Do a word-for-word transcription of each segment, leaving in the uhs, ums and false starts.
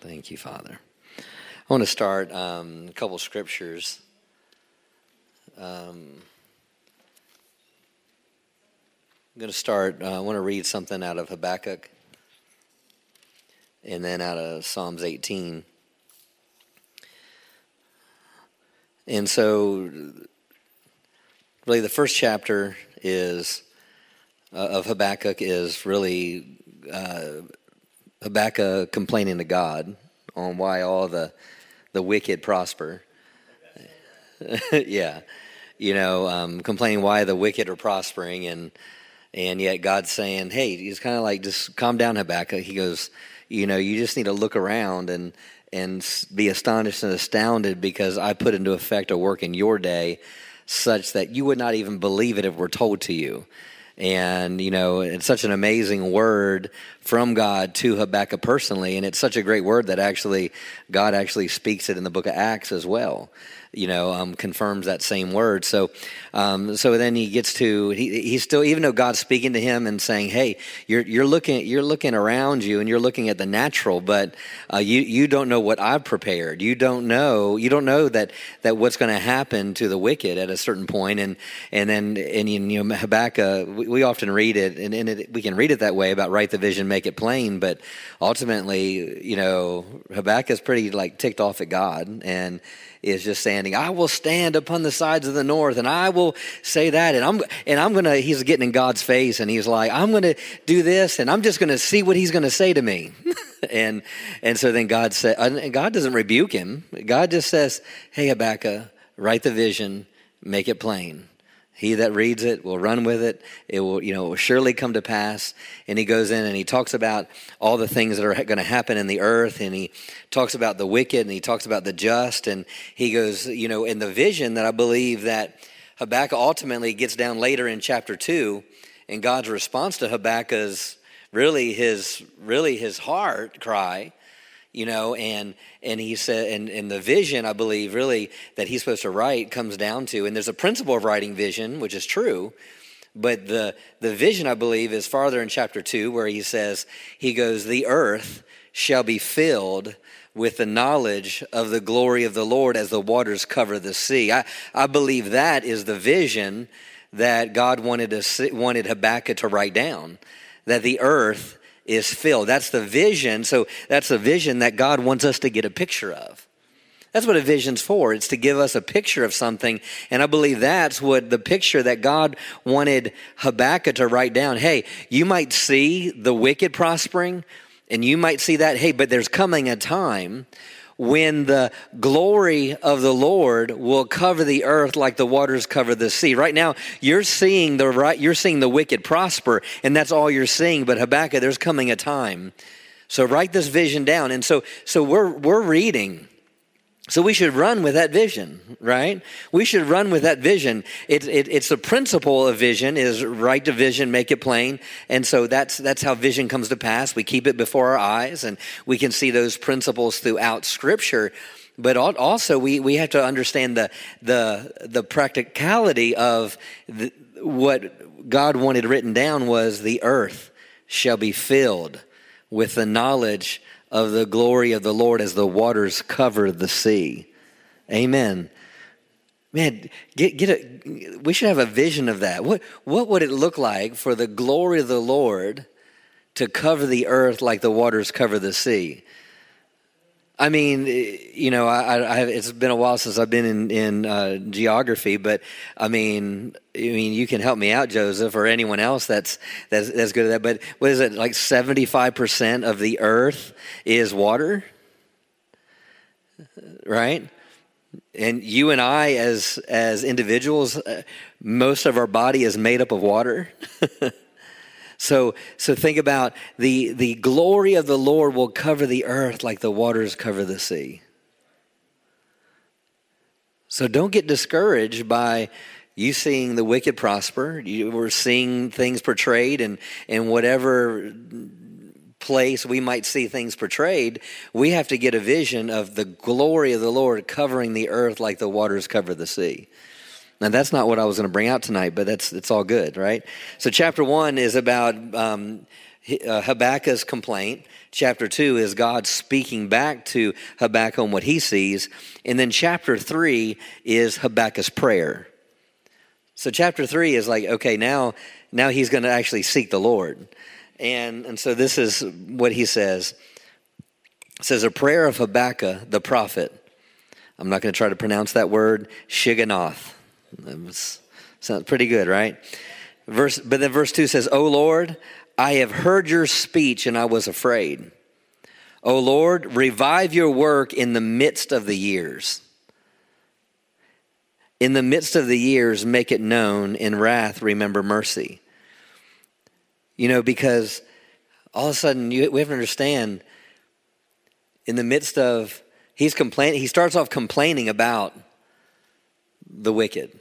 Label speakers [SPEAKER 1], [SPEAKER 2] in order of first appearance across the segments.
[SPEAKER 1] Thank you, Father. I want to start um, a couple scriptures. Um, I'm going to start, uh, I want to read something out of Habakkuk and then out of Psalms eighteen. And so, really, the first chapter is uh, of Habakkuk is really uh, Habakkuk complaining to God on why all the the wicked prosper. yeah, you know, um, complaining why the wicked are prospering, and and yet God's saying, hey, he's kind of like, just calm down, Habakkuk. He goes, you know, you just need to look around and and be astonished and astounded because I put into effect a work in your day such that you would not even believe it if it were told to you. And, you know, it's such an amazing word from God to Habakkuk personally, and it's such a great word that actually God actually speaks it in the book of Acts as well. You know, um, confirms that same word. So, um, so then he gets to he, he's still, even though God's speaking to him and saying, "Hey, you're you're looking you're looking around you and you're looking at the natural, but uh, you you don't know what I've prepared. You don't know you don't know that that what's going to happen to the wicked at a certain point." And and then and you know Habakkuk, we, we often read it, and, and it, we can read it that way about write the vision, make it plain. But ultimately, you know, Habakkuk's pretty like ticked off at God and is just saying, I will stand upon the sides of the north, and I will say that, and I'm and I'm gonna. He's getting in God's face, and he's like, I'm gonna do this, and I'm just gonna see what he's gonna say to me, and and so then God said, and God doesn't rebuke him. God just says, hey, Habakkuk, write the vision, make it plain. He that reads it will run with it. It will, you know, it will surely come to pass. And he goes in and he talks about all the things that are going to happen in the earth. And he talks about the wicked and he talks about the just. And he goes, you know, in the vision that I believe that Habakkuk ultimately gets down later in chapter two. And God's response to Habakkuk is really his, really his heart cry. You know, and and he said, and, and the vision, I believe, really, that he's supposed to write comes down to, and there's a principle of writing vision, which is true, but the the vision, I believe, is farther in chapter two, where he says, he goes, the earth shall be filled with the knowledge of the glory of the Lord as the waters cover the sea. I, I believe that is the vision that God wanted to, wanted Habakkuk to write down, that the earth is filled. That's the vision. So that's the vision that God wants us to get a picture of. That's what a vision's for. It's to give us a picture of something. And I believe that's what the picture that God wanted Habakkuk to write down. Hey, you might see the wicked prospering, and you might see that, hey, but there's coming a time when the glory of the Lord will cover the earth like the waters cover the sea. Right now, you're seeing the right, you're seeing the wicked prosper, and that's all you're seeing. But Habakkuk, there's coming a time. So write this vision down. And so, so we're we're reading. So we should run with that vision, right? We should run with that vision. It, it, it's the principle of vision is write the vision, make it plain. And so that's that's how vision comes to pass. We keep it before our eyes, and we can see those principles throughout Scripture. But also we, we have to understand the the the practicality of the, what God wanted written down was the earth shall be filled with the knowledge of the glory of the Lord as the waters cover the sea. Amen. Man, get get a. We should have a vision of that. What what would it look like for the glory of the Lord to cover the earth like the waters cover the sea? I mean, you know, I, I have, it's been a while since I've been in in uh, geography, but I mean, I mean, you can help me out, Joseph, or anyone else that's that's that's good at that. But what is it? Like seventy-five percent of the earth is water, right? And you and I, as as individuals, uh, most of our body is made up of water. So so think about the, the glory of the Lord will cover the earth like the waters cover the sea. So don't get discouraged by you seeing the wicked prosper. You were seeing things portrayed, and in whatever place we might see things portrayed, we have to get a vision of the glory of the Lord covering the earth like the waters cover the sea. Now, that's not what I was going to bring out tonight, but that's it's all good, right? So chapter one is about, um, uh, Habakkuk's complaint. Chapter two is God speaking back to Habakkuk on what he sees. And then chapter three is Habakkuk's prayer. So chapter three is like, okay, now, now he's going to actually seek the Lord. And, and so this is what he says. It says, a prayer of Habakkuk, the prophet. I'm not going to try to pronounce that word, Shiganoth. That was, sounds pretty good, right? Verse, but then verse two says, O Lord, I have heard your speech and I was afraid. O Lord, revive your work in the midst of the years. In the midst of the years, make it known. In wrath, remember mercy. You know, because all of a sudden, you, we have to understand, in the midst of, he's complaining, he starts off complaining about the wicked.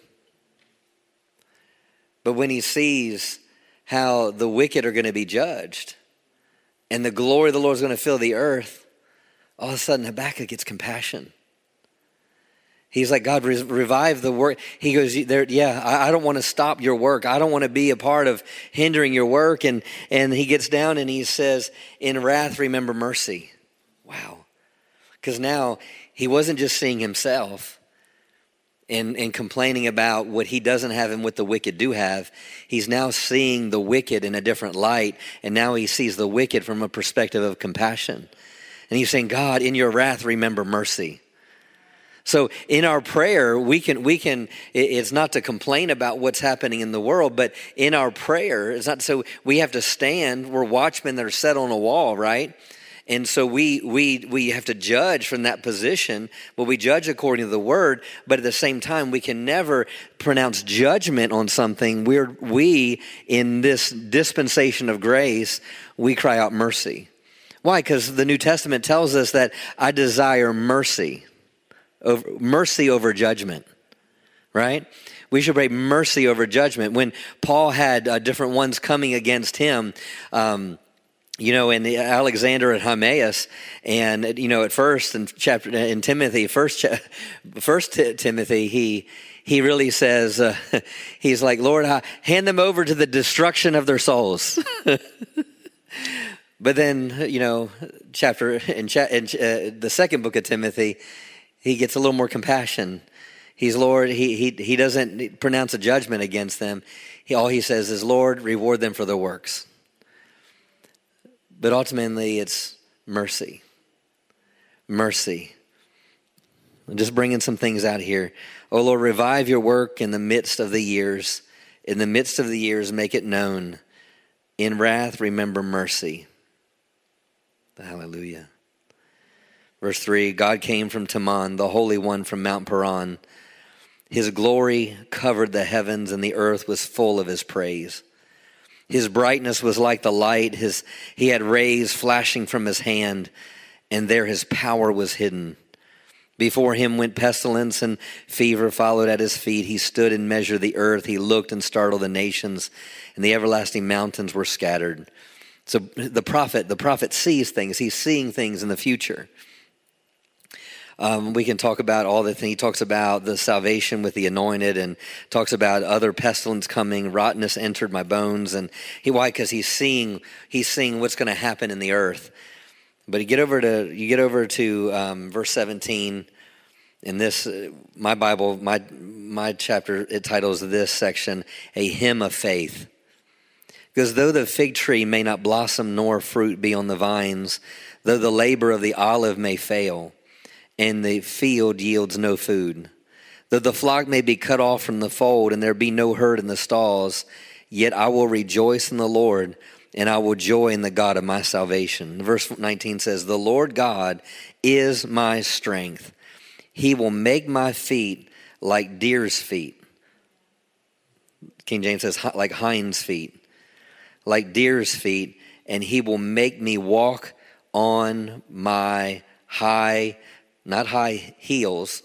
[SPEAKER 1] But when he sees how the wicked are going to be judged and the glory of the Lord is going to fill the earth, all of a sudden Habakkuk gets compassion. He's like, God, revive the work. He goes, there, yeah, I, I don't want to stop your work. I don't want to be a part of hindering your work. And, and he gets down and he says, in wrath, remember mercy. Wow. Because now he wasn't just seeing himself and, and complaining about what he doesn't have and what the wicked do have. He's now seeing the wicked in a different light. And now he sees the wicked from a perspective of compassion. And he's saying, God, in your wrath, remember mercy. So in our prayer, we can, we can, it's not to complain about what's happening in the world, but in our prayer, it's not so we have to stand, we're watchmen that are set on a wall, right? And so we, we, we have to judge from that position, but we judge according to the word, but at the same time, we can never pronounce judgment on something. We're, we, in this dispensation of grace, we cry out mercy. Why? Because the New Testament tells us that I desire mercy. Over, mercy over judgment, right? We should pray mercy over judgment. When Paul had uh, different ones coming against him, um, you know, in the Alexander and Hymenaeus, and you know, at first in chapter in Timothy, first, cha- first t- Timothy, he he really says, uh, he's like, Lord, I hand them over to the destruction of their souls. But then, you know, chapter in, cha- in uh, the second book of Timothy, he gets a little more compassion. He's Lord, he he he doesn't pronounce a judgment against them. He, all he says is, Lord, reward them for their works. But ultimately, it's mercy. Mercy. I'm just bringing some things out here. Oh, Lord, revive your work in the midst of the years. In the midst of the years, make it known. In wrath, remember mercy. Hallelujah. Verse three, God came from Teman, the Holy One from Mount Paran. His glory covered the heavens, and the earth was full of his praise. His brightness was like the light. His, he had rays flashing from his hand, and there his power was hidden. Before him went pestilence, and fever followed at his feet. He stood and measured the earth. He looked and startled the nations, and the everlasting mountains were scattered. So the prophet, the prophet sees things. He's seeing things in the future. Um, we can talk about all the things. He talks about the salvation with the anointed, and talks about other pestilence coming. Rottenness entered my bones, and he why? Because he's seeing he's seeing what's going to happen in the earth. But you get over to you get over to um, verse seventeen. In this, uh, my Bible, my my chapter, it titles this section "A Hymn of Faith." Because though the fig tree may not blossom nor fruit be on the vines, though the labor of the olive may fail, and the field yields no food, though the flock may be cut off from the fold, and there be no herd in the stalls, yet I will rejoice in the Lord, and I will joy in the God of my salvation. Verse nineteen says, the Lord God is my strength. He will make my feet like deer's feet. King James says like hinds feet. Like deer's feet, and he will make me walk on my high, not high heels,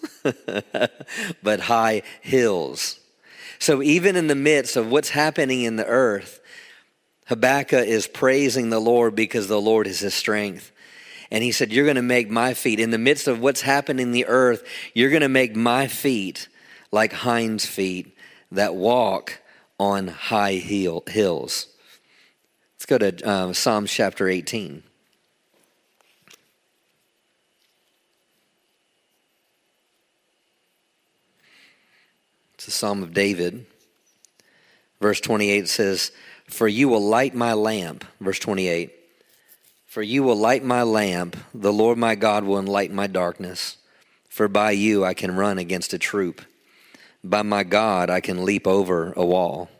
[SPEAKER 1] but high hills. So even in the midst of what's happening in the earth, Habakkuk is praising the Lord because the Lord is his strength. And he said, you're going to make my feet, in the midst of what's happening in the earth, you're going to make my feet like hinds feet that walk on high heel, hills. Let's go to uh, Psalms chapter eighteen. It's a Psalm of David. Verse twenty-eight says, "For you will light my lamp." Verse twenty-eight. "For you will light my lamp. The Lord my God will enlighten my darkness. For by you I can run against a troop. By my God I can leap over a wall.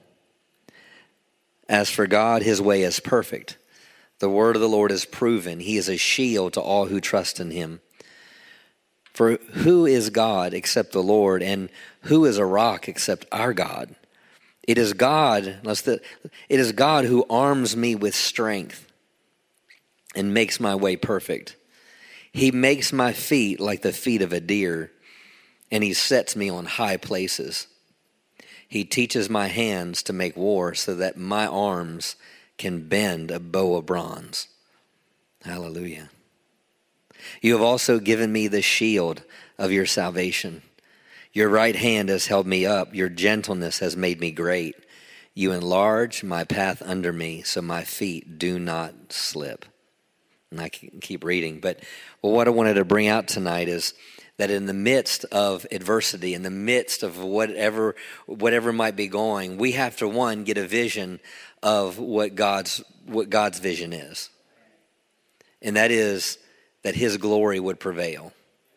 [SPEAKER 1] As for God, his way is perfect. The word of the Lord is proven. He is a shield to all who trust in him. For who is God except the Lord, and who is a rock except our God? It is God, let's the, it is God who arms me with strength and makes my way perfect. He makes my feet like the feet of a deer, and he sets me on high places. He teaches my hands to make war so that my arms can bend a bow of bronze." Hallelujah. "You have also given me the shield of your salvation. Your right hand has held me up. Your gentleness has made me great. You enlarge my path under me so my feet do not slip." And I can keep reading. But well, what I wanted to bring out tonight is that in the midst of adversity, in the midst of whatever whatever might be going, we have to, one, get a vision of what God's what God's vision is. And that is that his glory would prevail.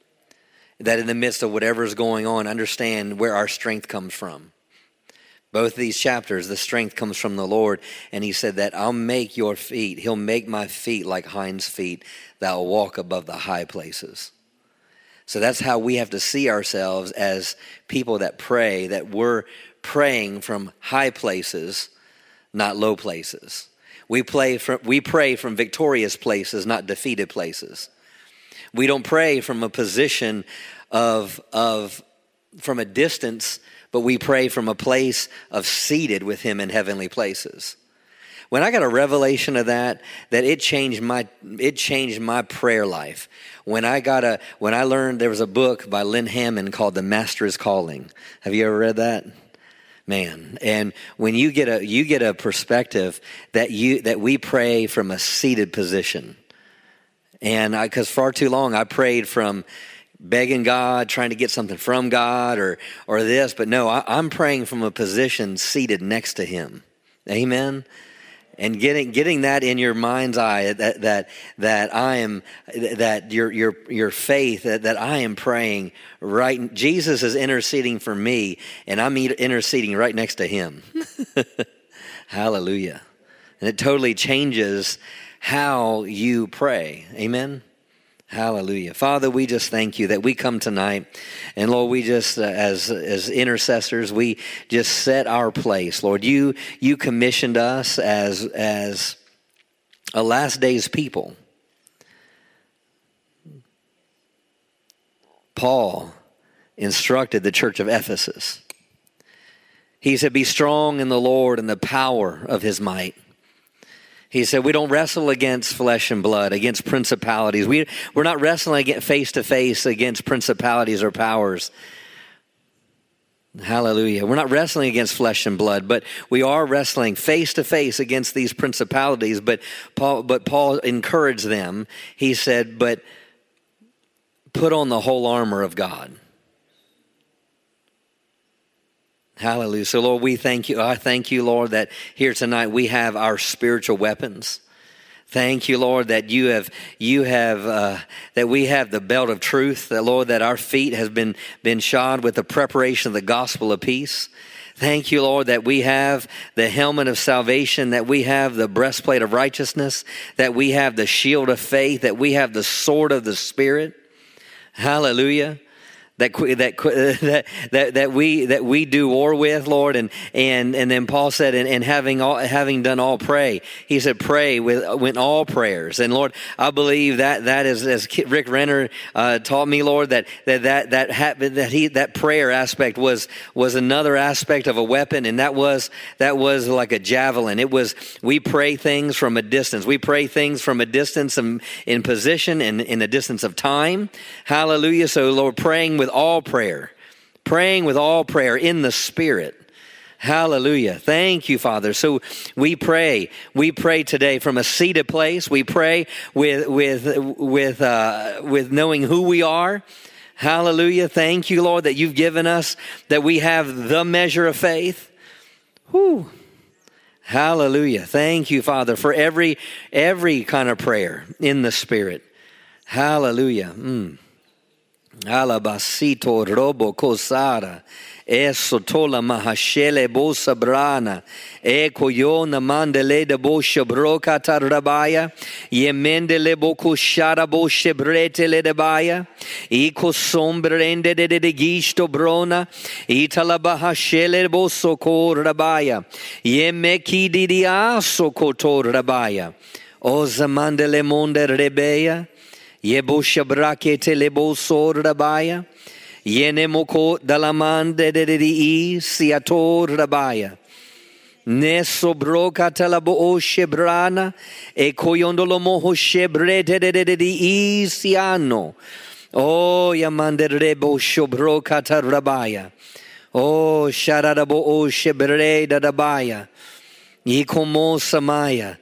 [SPEAKER 1] That in the midst of whatever is going on, understand where our strength comes from. Both of these chapters, the strength comes from the Lord. And he said that I'll make your feet, he'll make my feet like hinds' feet that will walk above the high places. So that's how we have to see ourselves as people that pray, that we're praying from high places, not low places. We, play from, we pray from victorious places, not defeated places. We don't pray from a position of, of from a distance, but we pray from a place of seated with him in heavenly places. When I got a revelation of that, that it changed my it changed my prayer life. When I got a when I learned there was a book by Lynn Hammond called The Master is Calling. Have you ever read that? Man, and when you get a you get a perspective that you that we pray from a seated position. And I because far too long I prayed from begging God, trying to get something from God or or this, but no, I, I'm praying from a position seated next to him. Amen. And getting getting that in your mind's eye, that that that I am that your your your faith that, that I am praying right. Jesus is interceding for me, and I'm interceding right next to him. Hallelujah! And it totally changes how you pray. Amen. Hallelujah. Father, we just thank you that we come tonight, and Lord, we just, uh, as as intercessors, we just set our place. Lord, you you commissioned us as as a last days people. Paul instructed the church of Ephesus. He said, "Be strong in the Lord and the power of his might." He said, we don't wrestle against flesh and blood, against principalities. We, we're not wrestling face to face against principalities or powers. Hallelujah. We're not wrestling against flesh and blood, but we are wrestling face to face against these principalities. But Paul, but Paul encouraged them. He said, but put on the whole armor of God. Hallelujah. So, Lord, we thank you. I thank you, Lord, that here tonight we have our spiritual weapons. Thank you, Lord, that you have, you have, uh, that we have the belt of truth. That, Lord, that our feet has been, been shod with the preparation of the gospel of peace. Thank you, Lord, that we have the helmet of salvation, that we have the breastplate of righteousness, that we have the shield of faith, that we have the sword of the Spirit. Hallelujah. That, that that that we that we do war with, Lord, and and and then Paul said, and, and having all having done all, pray. He said, pray with with all prayers. And Lord, I believe that that is, as Rick Renner uh, taught me, Lord, that that that that that he that prayer aspect was was another aspect of a weapon, and that was that was like a javelin. It was we pray things from a distance. We pray things from a distance in, in position and in a distance of time. Hallelujah. So, Lord, praying with all prayer, praying with all prayer in the Spirit. Hallelujah. Thank you, Father. So we pray. We pray today from a seated place. We pray with with with uh, with knowing who we are. Hallelujah. Thank you, Lord, that you've given us, that we have the measure of faith. Whew. Hallelujah. Thank you, Father, for every every kind of prayer in the Spirit. Hallelujah. Mm. Alabasito robo kosara. Eso tola mahashele bosa brana. Eko yona mandele de bosha broka tarabaya. Yemendele boku shara boshe brete le de baya. Iko sombrende de de gisto brona. Itala bahashele boso ko rabaya. Yemeki didiaso kotor rabaya. Oza mandele monde rebeya. Yebosha brakete le boso rabaya. Yenemoko dalamande de di siator rabaya. Neso broka talabo o shebrana. E koyondolo moho shebrete de di siano. Oh yamande rebo shobroka tarabaya. Oh shararabo o shebre dadabaya. Yikomo samaya.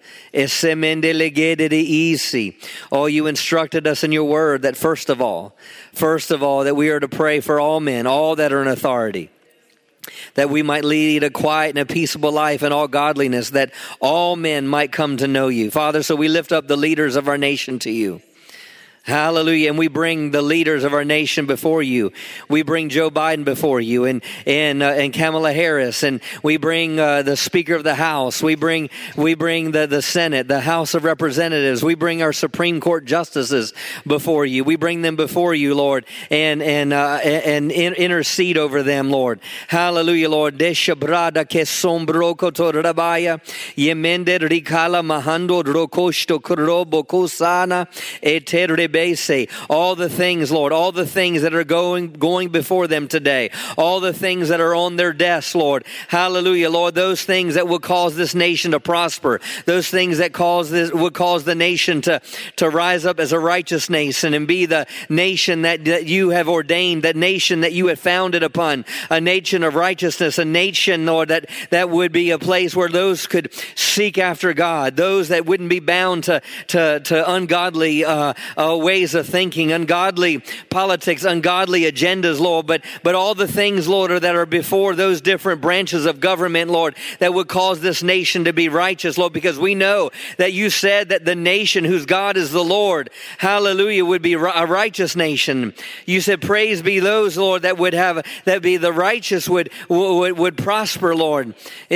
[SPEAKER 1] Oh, you instructed us in your word that first of all, first of all, that we are to pray for all men, all that are in authority, that we might lead a quiet and a peaceable life in all godliness, that all men might come to know you. Father, so we lift up the leaders of our nation to you. Hallelujah. And we bring the leaders of our nation before you. We bring Joe Biden before you and and uh, and Kamala Harris, and we bring uh, the Speaker of the House. We bring we bring the, the Senate, the House of Representatives. We bring our Supreme Court justices before you. We bring them before you, Lord, and and uh, and in, intercede over them, Lord. Hallelujah, Lord. Deshabrada ke sombroko to rabaya yemende rikala mahando rokoshto krobo kosana eterebe. All the things, Lord, all the things that are going going before them today, all the things that are on their desks, Lord. Hallelujah, Lord, those things that will cause this nation to prosper, those things that cause this would cause the nation to, to rise up as a righteous nation and be the nation that, that you have ordained, that nation that you have founded upon, a nation of righteousness, a nation, Lord, that, that would be a place where those could seek after God, those that wouldn't be bound to, to, to ungodly uh, uh, ways of thinking, ungodly politics, ungodly agendas, Lord, but but all the things, Lord, that are before those different branches of government, Lord, that would cause this nation to be righteous, Lord, because we know that you said that the nation whose God is the Lord, hallelujah, would be a righteous nation. You said, praise be those, Lord, that would have, that be the righteous would would, would prosper, Lord.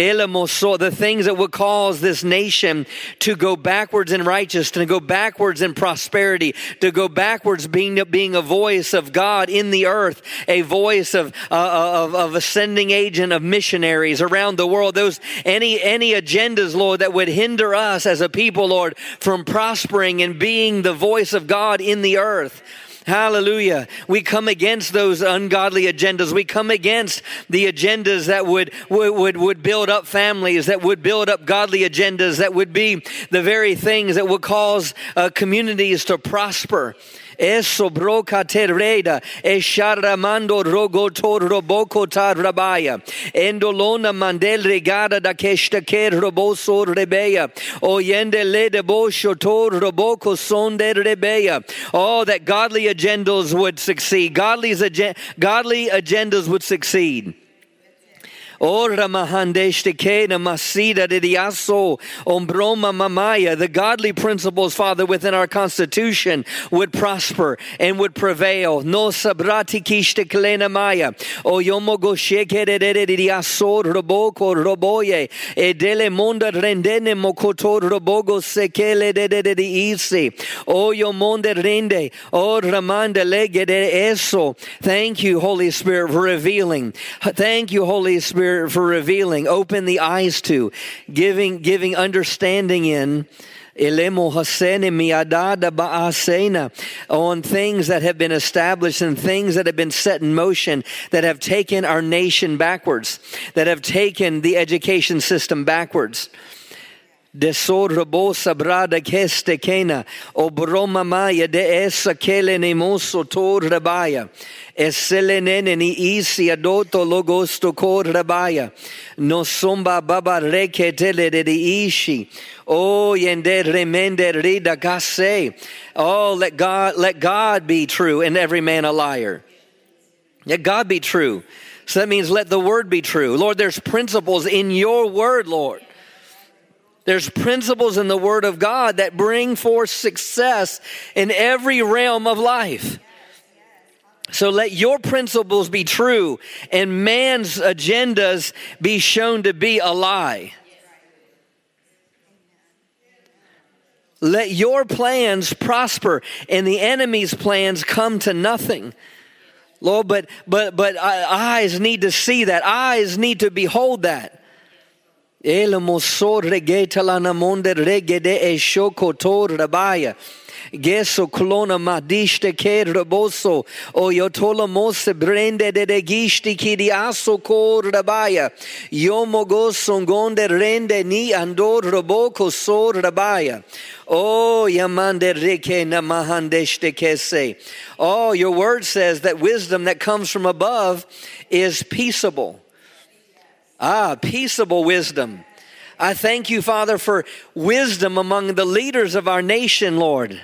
[SPEAKER 1] The things that would cause this nation to go backwards in righteousness, to go backwards in prosperity, to go backwards being, being a voice of God in the earth, a voice of, uh, of, of ascending agent of missionaries around the world. Those, any, any agendas, Lord, that would hinder us as a people, Lord, from prospering and being the voice of God in the earth. Hallelujah. We come against those ungodly agendas. We come against the agendas that would, would, would, would build up families, that would build up godly agendas, that would be the very things that would cause uh, communities to prosper. Eso broca terreda, esharamando rogotor roboko tar rabaya, endolona mandel regada da keshtaker roboso rebeya, oyende lede bosho tor roboko sonde rebeya. Oh, that godly agendas would succeed. Godly, godly agendas would succeed. Ora mahandeshtekena masida diaso ombroma mamaya. The godly principles, Father, within our Constitution would prosper and would prevail. No sabrati kishteklena maya. Oyomo goshekere diaso roboko roboye. Edele monda rendene mokotor robogo sekele de isi. Oyo monde rende. O ramanda lege de eso. Thank you, Holy Spirit, for revealing. Thank you, Holy Spirit, for revealing, open the eyes to, giving giving understanding in on things that have been established and things that have been set in motion that have taken our nation backwards, that have taken the education system backwards. De sorbo sabrada keste kena o broma maya de essa kele nemoso tor rabaya eselenene ni isi adoto logosto kor rabaya no somba baba reke tele de ishi oh yende remende rida kase. Oh, let God let God be true and every man a liar. Let God be true. So that means let the word be true. Lord, there's principles in your word, Lord. There's principles in the Word of God that bring forth success in every realm of life. So let your principles be true and man's agendas be shown to be a lie. Let your plans prosper and the enemy's plans come to nothing. Lord, but but but eyes need to see that. Eyes need to behold that. El mosor regeta la namonde regede e shokotor rabaya. Geso clona madiste ke reboso o yotola mose brende de regishti kidi aso kor rabaya. Yomogo songonde rende ni andor roboko sor rabaya. Oh, yamande reke namahandeshte kese. Oh, your word says that wisdom that comes from above is peaceable. Ah, peaceable wisdom. I thank you, Father, for wisdom among the leaders of our nation, Lord.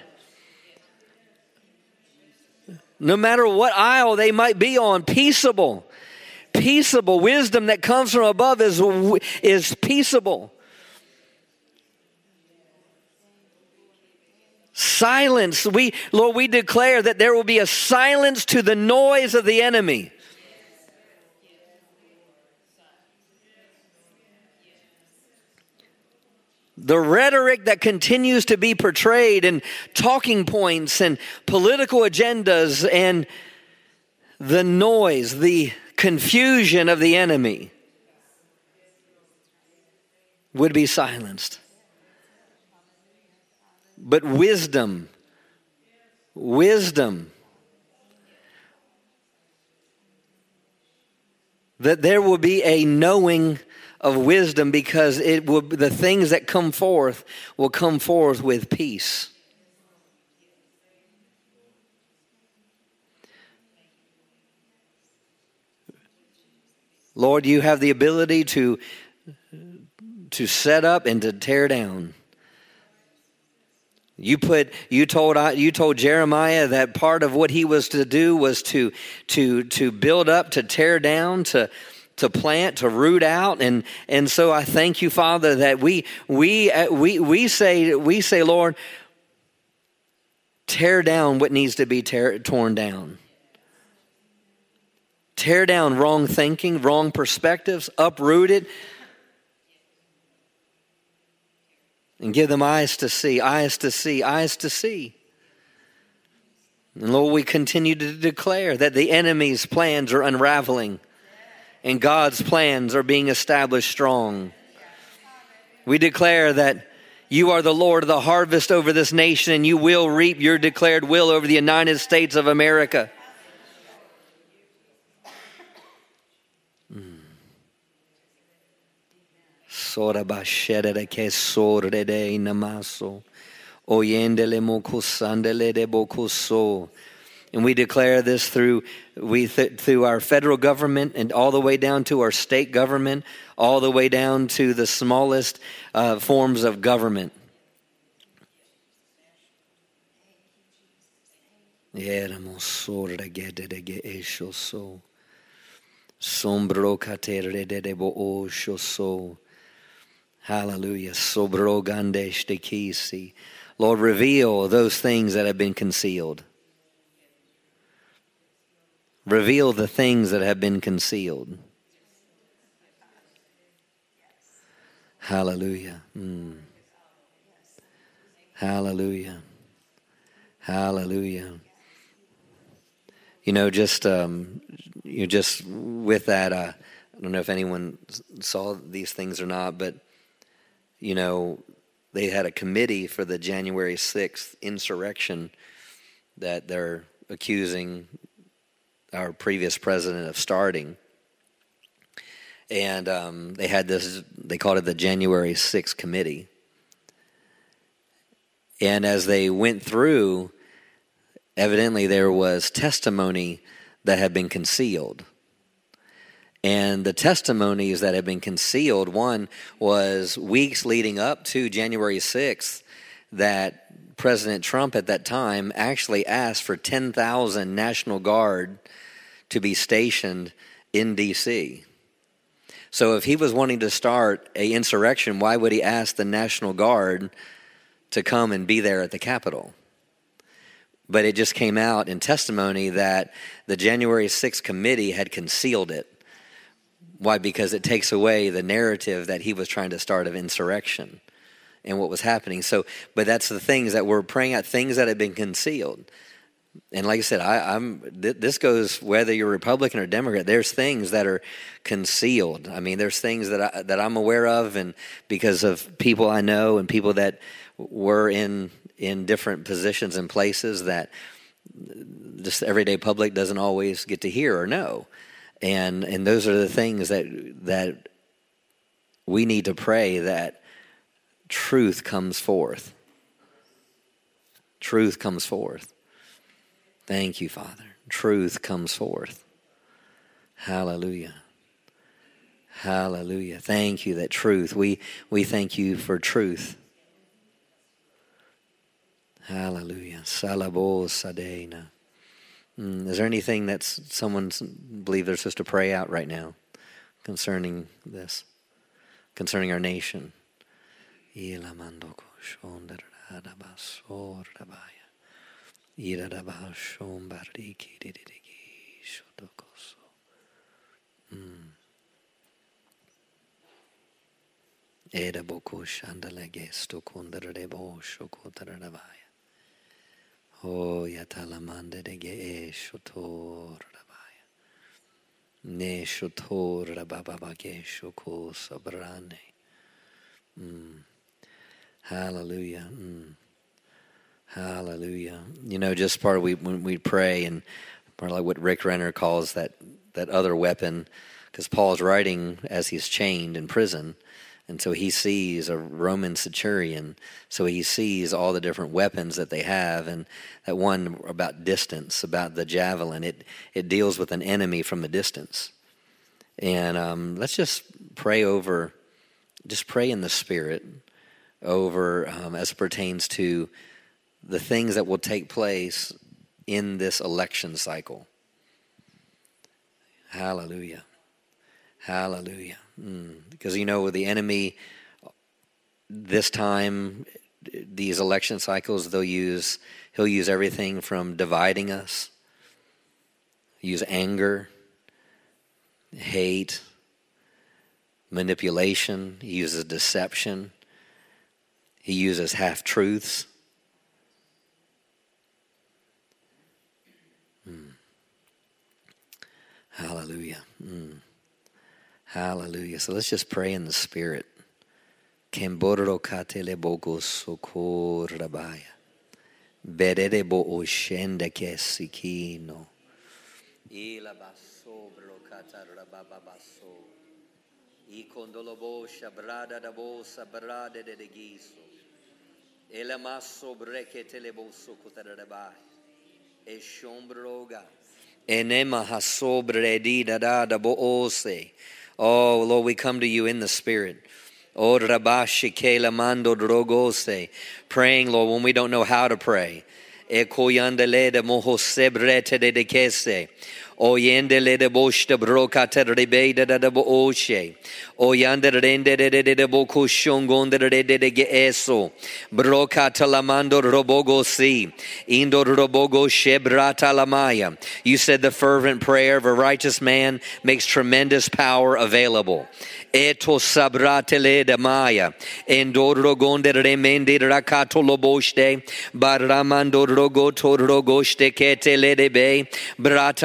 [SPEAKER 1] No matter what aisle they might be on, peaceable. Peaceable. Wisdom that comes from above is, is peaceable. Silence. We, Lord, we declare that there will be a silence to the noise of the enemy. The rhetoric that continues to be portrayed and talking points and political agendas and the noise, the confusion of the enemy would be silenced. But wisdom, wisdom, that there will be a knowing of wisdom, because it will, the things that come forth will come forth with peace. Lord, you have the ability to, to set up and to tear down. You put you told you told Jeremiah that part of what he was to do was to to to build up, to tear down, to to plant, to root out, and and so I thank you, Father, that we we we we say we say, Lord, tear down what needs to be tear, torn down. Tear down wrong thinking, wrong perspectives, uproot it, and give them eyes to see, eyes to see, eyes to see. And Lord, we continue to declare that the enemy's plans are unraveling and God's plans are being established strong. We declare that you are the Lord of the harvest over this nation, and you will reap your declared will over the United States of America. Sora bashere ke sore de namaso oyendele mokusandele de bokuso. And we declare this through we th- through our federal government and all the way down to our state government, all the way down to the smallest uh, forms of government. Hallelujah. Lord, reveal those things that have been concealed. Reveal the things that have been concealed. Hallelujah. Mm. Hallelujah. Hallelujah. You know, just um, you know, just with that, uh, I don't know if anyone saw these things or not, but you know, they had a committee for the January sixth insurrection that they're accusing our previous president of starting. And um, they had this, they called it the January sixth committee. And as they went through, evidently there was testimony that had been concealed. And the testimonies that had been concealed, one was weeks leading up to January sixth, that President Trump at that time actually asked for ten thousand National Guard to be stationed in D C. So if he was wanting to start an insurrection, why would he ask the National Guard to come and be there at the Capitol? But it just came out in testimony that the January sixth committee had concealed it. Why? Because it takes away the narrative that he was trying to start of insurrection and what was happening. So, but that's the things that we're praying at, things that have been concealed. And like I said, I, I'm. Th- this goes whether you're Republican or Democrat. There's things that are concealed. I mean, there's things that I, that I'm aware of, and because of people I know and people that were in in different positions and places that just the everyday public doesn't always get to hear or know. And and those are the things that that we need to pray that truth comes forth. Truth comes forth. Thank you, Father. Truth comes forth. Hallelujah. Hallelujah. Thank you that truth. We we thank you for truth. Hallelujah. Salabo sadena. Mm, is there anything that someone believe they're supposed to pray out right now concerning this, concerning our nation? Oh, yatalamande de ge shotor rabaya. Ne shotor rababa ge shoko sabrane. Hallelujah. Mm. Hallelujah. You know, just part of we when we pray, and part of like what Rick Renner calls that that other weapon, because Paul's writing as he's chained in prison. And so he sees a Roman centurion, so he sees all the different weapons that they have, and that one about distance, about the javelin, it it deals with an enemy from a distance. And um, let's just pray over, just pray in the Spirit over um, as it pertains to the things that will take place in this election cycle. Hallelujah. Hallelujah. Mm. Because, you know, the enemy, this time, these election cycles, they'll use, he'll use everything from dividing us, use anger, hate, manipulation. He uses deception. He uses half-truths. Mm. Hallelujah. Mm. Hallelujah. So let's just pray in the Spirit. Kemborro katele bogo soko rabaya. Berere bo oshende kesikino. Ila baso bro kata rababa baso. I condolobo shabrada da bosa brade de giso. Ela maso breke teleboso kutarabai. E shombroga. Enema hasobre di da da da bo ose. Oh, Lord, we come to you in the Spirit. Oh, rabashi kela mando drogose. Praying, Lord, when we don't know how to pray. Ekoyandele de moho sebrete de de kese. Oyendele de boshta brokata rebeda da bo oshe. Oyandere rende de de de boko shongonde de de de geeso. Brokata lamando robogo si. Indo robogo shebrata lamaya. You said the fervent prayer of a righteous man makes tremendous power available. Eto sabratele de maya. Endoro gonde remende rakato loboshte. Baramando rogo to rogoshte ketele de be. Brata lama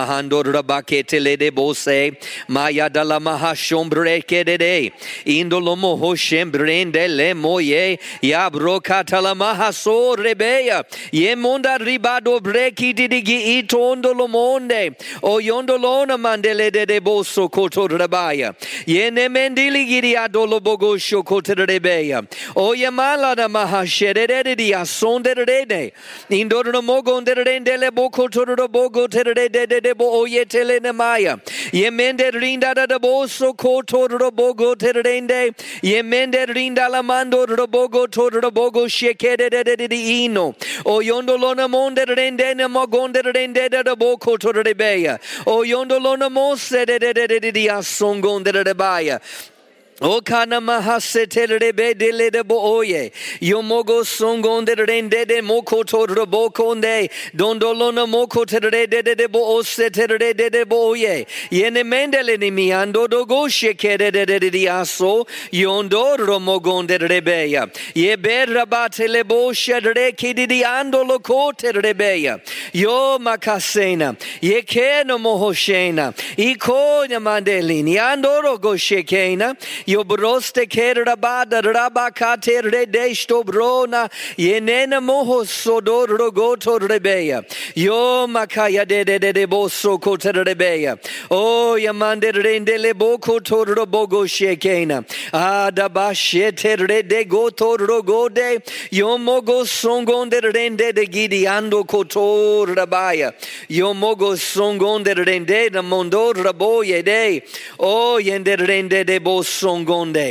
[SPEAKER 1] mahando rabakete le de bose maya dala mahashombre kedede indolo moho shembrende le moye yabro katala mahaso rebeya yemonda ribado breki didigi itondo lo monde o yondolona mandele de de boso koto rabaya yene mendili giri adolo bogo shokoto rebeya o yamala na mahashere de dia sonde de indoro mogo de le boko to bogo de de de bo oyetele na maya yemende rinda da boso koto bogo terende yemende rinda la mando bogo to bogo shekede de de ino o yondolona monde rende na mogonde rende de boko to rebeya o yondolona mose de de de de asongonde de baya O kana mahasete rebe dele de boye yomogo songonde rende de moko to bokonde dondolona moko tere de de bo sete de de boye yene mendele ni miando dogo shekere de de diaso yondo romogonde rebeya ye berabate le bo shedre kidi ando lokote rebeya yo makasena ye keno mohoshena iko nyamandeli ni ando rogo shekena yo broste kera bada rabakate redesto brona yenena moho sodor rogoto rebeya yo makaya de de de boso kote rebeya o yamande rendele boko to robogo shekena adabashete rede goto rogode yo mogo songonde rende de gidiando koto rabaya yo mogo songonde rende na mondo raboye de o yende rende de boso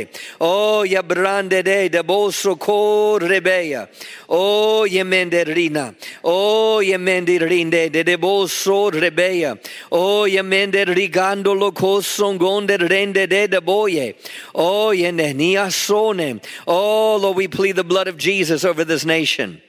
[SPEAKER 1] oh ya brande de de boso ko rebeya oh ye menderina oh ye mendirinde de de boso rebeya oh ye mender rigando lo kosongonde rende de de boye oh ye nenia sone oh Lord, we plead the blood of Jesus over this nation.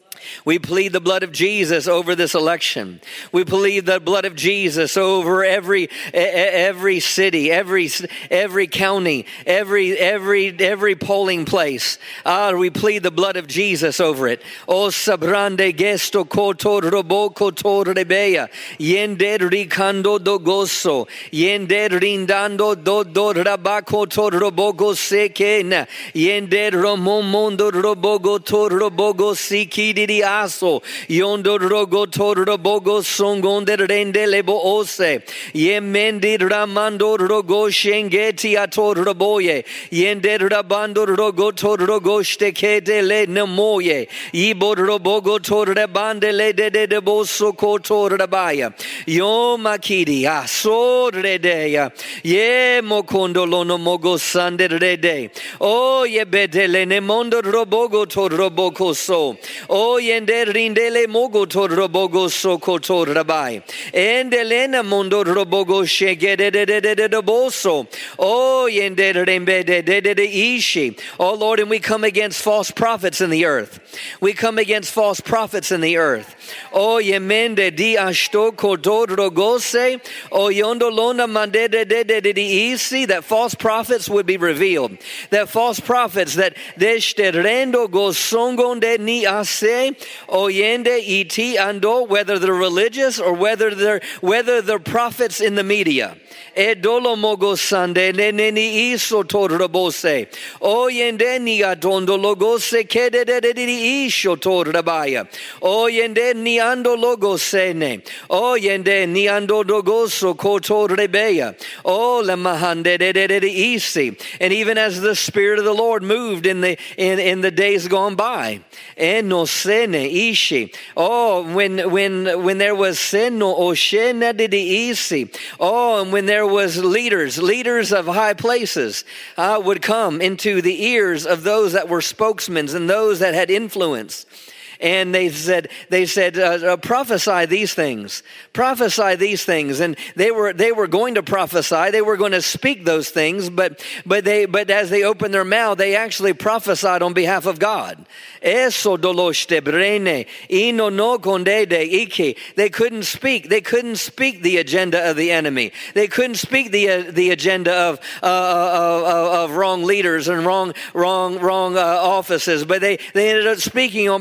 [SPEAKER 1] We plead the blood of Jesus over this election. We plead the blood of Jesus over every every city, every every county, every every every polling place. Ah, we plead the blood of Jesus over it. O sabrande gesto koto robo koto rebeya yende ricando do goso yende rindando do do rabako to robogo sekena yende romomondo robogo to robogo sikidi aso yondo rogo toro bogo songonde rende lebo ose yemendi ramando rogo shengeti atoro boye yende rabando rogo toro rogo stekete le nemoye ibo robogo toro bande le de de de boso koto rabaya yo makidi aso redeya ye mokondo lono mogo sande rede o ye bedele ne mondo robogo toro boko so o yende rindele mogo to robogo soko to rabai endelena mondo robogo shegede de de de de de boso oh yende rembe de de de de ishi oh Lord, and we come against false prophets in the earth. We come against false prophets in the earth. Oh yemende di ashto kodo rogose oh yondo lona mande de de de de isi that false prophets would be revealed. That false prophets that deshte rendo go songonde ni ase oyende iti ando, whether they're religious or whether they're whether they're prophets in the media. Edolo mogo sande neneni iso torabose oyende ni adondo logose kede de de de isho torabaya oyende ni ando logosene oyende ni ando logoso koto rebeya oh la mahande de de de isi. And even as the Spirit of the Lord moved in the in in the days gone by enosene ishi oh when when when there was seno oshena de de isi oh and when there was leaders, leaders of high places uh, would come into the ears of those that were spokesmen and those that had influence. And they said, they said, uh, uh, prophesy these things, prophesy these things. And they were, they were going to prophesy. They were going to speak those things. But, but they, but as they opened their mouth, they actually prophesied on behalf of God. Eso doloshte brene, ino no konde de iki. They couldn't speak. They couldn't speak the agenda of the enemy. They couldn't speak the, uh, the agenda of, uh, of, of wrong leaders and wrong, wrong, wrong, uh, offices. But they, they ended up speaking on behalf of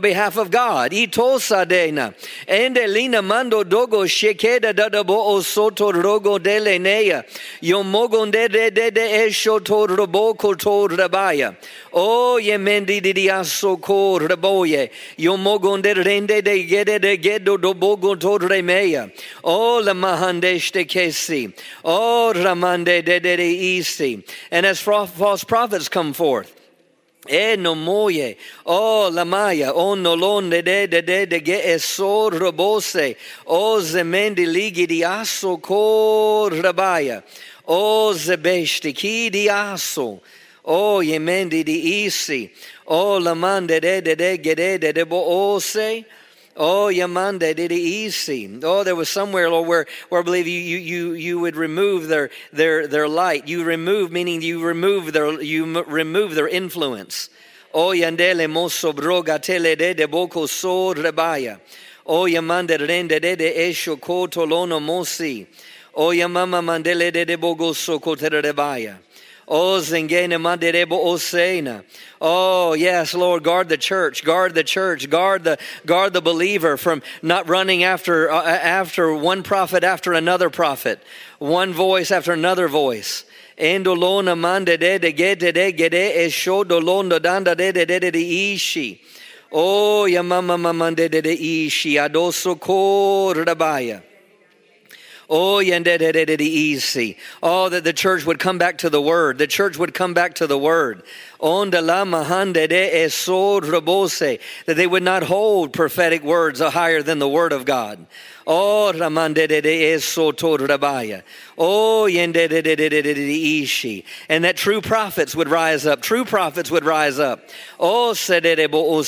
[SPEAKER 1] of God. Itosadena. Ende lina mando dogo shekeda dadabo o soto rogo dele nea. Yomogonde de de de esho to roboko to rabaya. O yemendi diaso ko raboye. Yomogonde rende de gede de gedo dobogo to remeya. O la mahandeshte kesi. O ramande de de de isi. And as false prophets come forth. E no moye, o la maya, o no lon de de de de de ge eso robose, o zemendi ligi di aso ko rabaya, o zebeshti ki di aso, o yemendi di isi, o la mande de de de ge de de de bo ose. Oh, Yamande did easy. Oh, there was somewhere, Lord, where, where I believe you, you, you, you would remove their, their, their light. You remove, meaning you remove their, you remove their influence. Oh, Yandele moso broga tele de de boko so rebaya. Oh, Yamande rende de de esho koto lono mosi. Oh, Yamama mandele de de bogo so kotere rebaya. Oh, zengene manderebo osena. Oh, yes, Lord, guard the church, guard the church, guard the guard the believer from not running after uh, after one prophet after another prophet, one voice after another voice. Endolona mande de de gete de gede esho dolondo danda de de de de ishi. Oh, yamama mamande de de ishi adoso ko rabaya. Oh, easy. Oh, that the church would come back to the word. The church would come back to the word. That they would not hold prophetic words higher than the word of God. Oh, Oh, and that true prophets would rise up. True prophets would rise up. Oh, oh,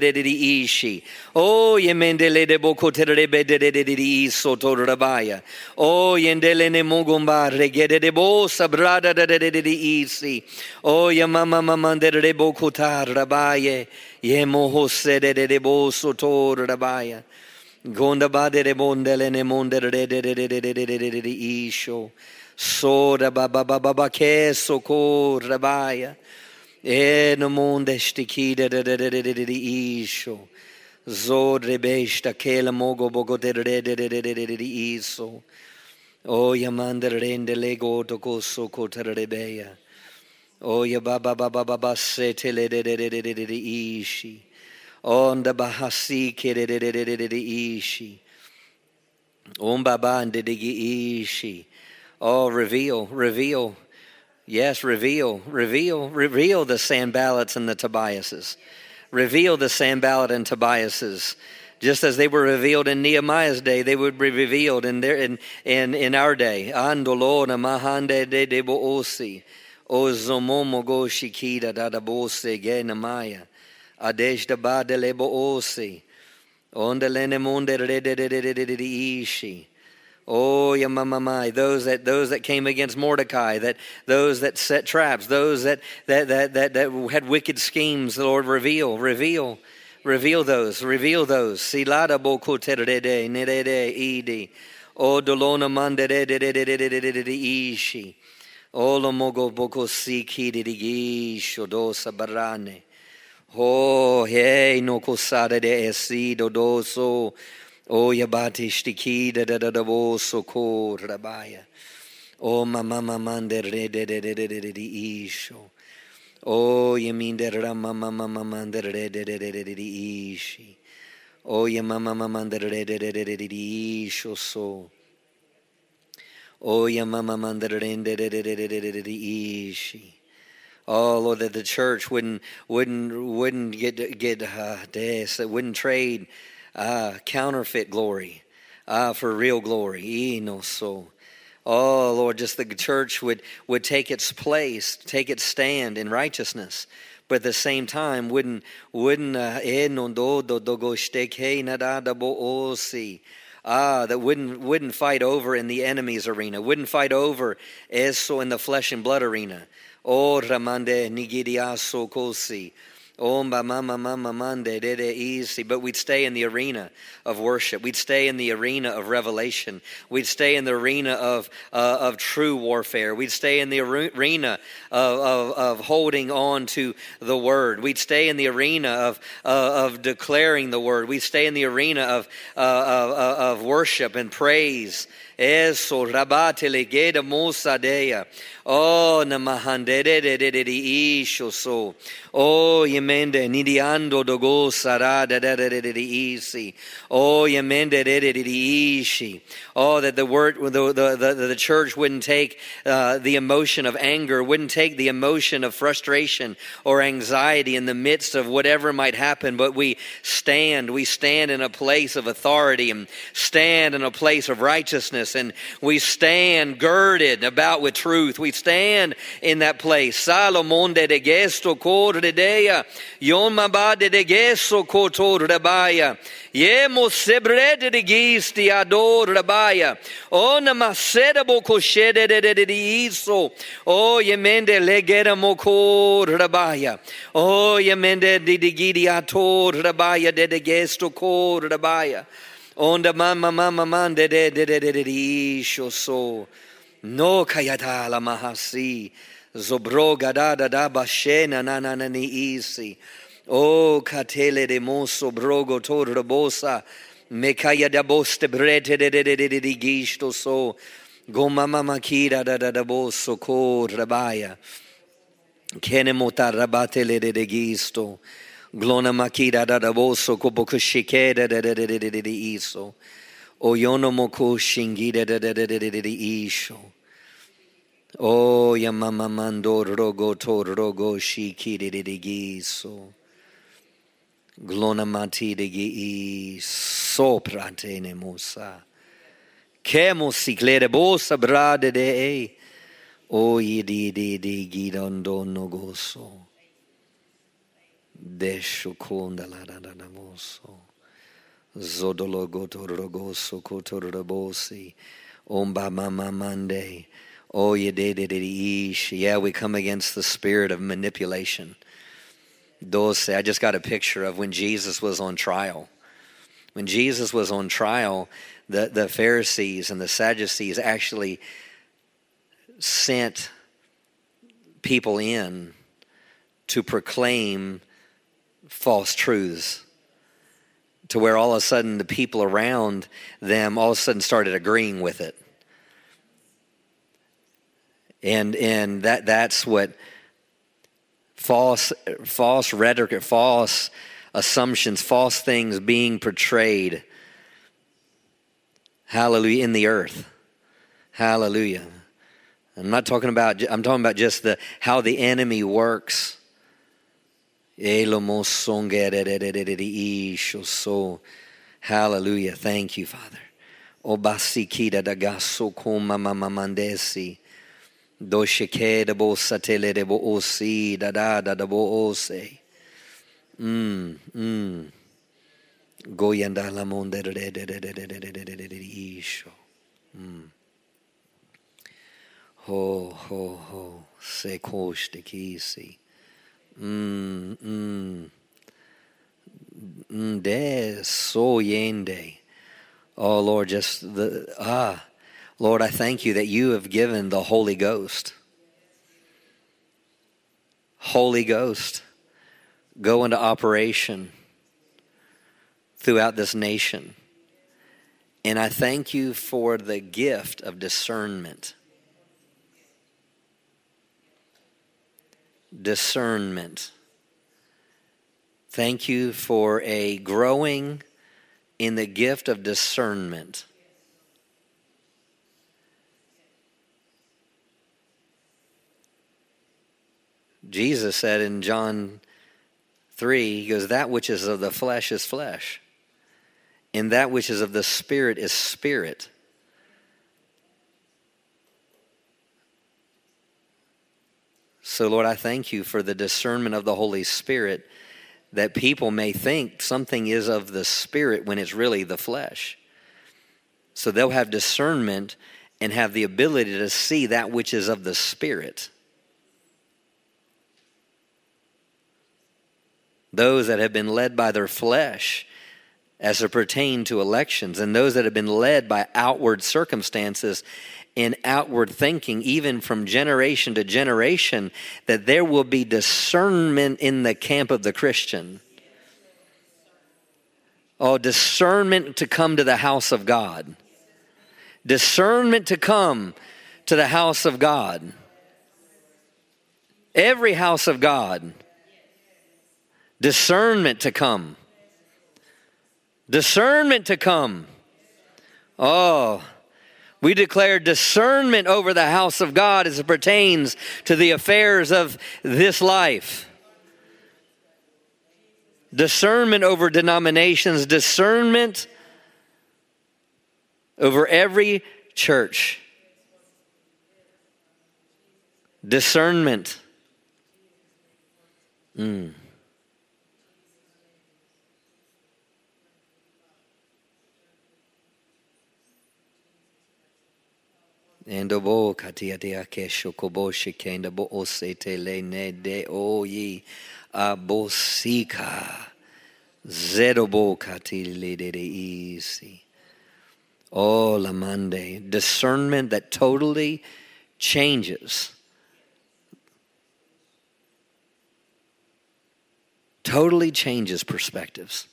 [SPEAKER 1] Oh, yemendele de boko terebe de de de de soto rabaya. Oh, yendele ne mogomba regede de bo sabrada de de de de isi. Oh, yamama mamande de boko tar rabaye. Yemo hose de de bo soto rabaya. Gonda bade de bondele ne monde de de de de de de de de de isho. Soda baba baba baba ke soko rabaya. E no monde stiki de de de de de de isho. Zodre besta kela mogo bogo de de de de de de de iso. O yamanda rende lego toko soko terebeya. O ya baba baba baba setele de de de de de de ishi. On the bahasi ke de de de de de de ishi. On baba and de de ishi. Oh, reveal, reveal. Yes, reveal, reveal, reveal the Sanballats and the Tobiases. Reveal the Sanballat and Tobiases. Just as they were revealed in Nehemiah's day, they would be revealed in their in in, in our day. Andolona mahande de de boosi. Ozomomo go shikida da da bose ge Nehemiah. Adesh da ba de le boosi. Ondelene monde de de de de de de ishi. Oh, yamamamai, those that those that came against Mordecai, that those that set traps, those that that that that, that had wicked schemes, the Lord reveal, reveal, reveal those, reveal those. Silada boko terede nerede idi. O dolona mande de de de de de de de de ishi. O lomogo boko siki de de shodosa barane. Oh, hey no kosada de esi dodoso. Oh, yabati shtiki da da da da bo soko rabaya. Oh, mama mande re de de de de de de de isho. Oh, yaminde rama mama mande re de de de de de de ishi. Oh, yamama mande re de de de de de isho so. Oh, yamama mande re de de de de de de de de ishi. Oh, Lord, that the church wouldn't wouldn't wouldn't get get uh, this, that wouldn't trade. Ah, counterfeit glory, ah, for real glory. No so, oh Lord, just the church would would take its place, take its stand in righteousness, but at the same time wouldn't wouldn't ah that wouldn't wouldn't fight over in the enemy's arena, wouldn't fight over eso in the flesh and blood arena. Oh, Ramande Nigidiaso Kosi. Oh, ma ma ma ma ma mande de de easy. But we'd stay in the arena of worship. We'd stay in the arena of revelation. We'd stay in the arena of uh, of true warfare. We'd stay in the arena of, of of holding on to the word. We'd stay in the arena of uh, of declaring the word. We'd stay in the arena of uh, of, of worship and praise. Eso rabate legeda mosadea. Oh, namahandere de de de de isho so. Oh, yemende nidiando dogo sarada de de de de isi. Oh, yemende de de de de ishi. Oh, that the word, the the the, the church wouldn't take uh, the emotion of anger, wouldn't take the emotion of frustration or anxiety in the midst of whatever might happen, but we stand. We stand in a place of authority and stand in a place of righteousness, and we stand girded about with truth. We stand in that place. Salomon de gesto cordedea, yomabade de gesto kotorabaya, yemo sebrede de gisti ador rabaya, ona maseda bokoshede de de de iso, oh yemende legera moko rabaya, oh yemende de de gidi ator rabaya de de gesto kor rabaya, onda mama mama mande de de de de de isho so. No kayata la mahasi, zobroga da da da bashena na na na ni isi. Oh katele de moso brogo torbosa, mekaya da boste brete de de de de de gisto so. Goma mama kira da da da boso ko rabaya. Kene mota rabate le de de gisto. Glona makira da da boso ko bokushike da da da de de de de iso. Oyono moko shingida da da da da da da isho. Oh yamama mando rogo to rogo shiki de de giso. Glona mati de gi soprate ne musa. Kemo siklere bosa brade de e. O yidi di di gidondo no goso. Desho konda la da da da moso. Zodologo torogoso kotorobosi. Omba mama mande. Oh, you did it. Yeah, we come against the spirit of manipulation. Dose, I just got a picture of when Jesus was on trial. When Jesus was on trial, the, the Pharisees and the Sadducees actually sent people in to proclaim false truths, to where all of a sudden the people around them all of a sudden started agreeing with it. And and that that's what false false rhetoric, false assumptions, false things being portrayed. Hallelujah, in the earth. Hallelujah. I'm not talking about, I'm talking about just the how the enemy works. Hallelujah. Thank you, Father. Obasikida dagaso koma mama mandesi. Doshike de bo satele de bo osi da da da da bo ose. Mm, mm. Goyanda la monde de de de de de de de de de de isho. Mm. Ho ho ho se kosh de kisi. Mm, mm. Mm, de so yende. Oh Lord, just the ah. Lord, I thank you that you have given the Holy Ghost. Holy Ghost, go into operation throughout this nation. And I thank you for the gift of discernment. Discernment. Thank you for a growing in the gift of discernment. Jesus said in John three, he goes, that which is of the flesh is flesh, and that which is of the spirit is spirit. So, Lord, I thank you for the discernment of the Holy Spirit, that people may think something is of the spirit when it's really the flesh. So they'll have discernment and have the ability to see that which is of the spirit. those that have been led by their flesh as it pertains to elections, and those that have been led by outward circumstances and outward thinking, even from generation to generation, that there will be discernment in the camp of the Christian. Oh, discernment to come to the house of God. Discernment to come to the house of God. Every house of God. Discernment to come. Discernment to come. Oh, we declare discernment over the house of God as it pertains to the affairs of this life. Discernment over denominations. Discernment over every church. Discernment. Mm. Endobo katiatia kesho koboshi kenda bo osete le ne de oyi abosika zedobo katile de easy. Oh, lamande, discernment that totally changes, totally changes perspectives.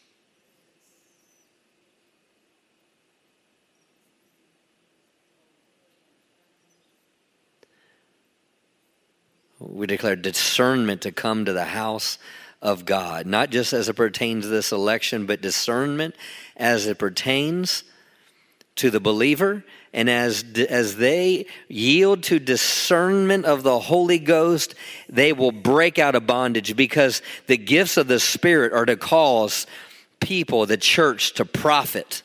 [SPEAKER 1] We declare discernment to come to the house of God, not just as it pertains to this election, but discernment as it pertains to the believer, and as as they yield to discernment of the Holy Ghost, they will break out of bondage, because the gifts of the Spirit are to cause people, the church, to profit.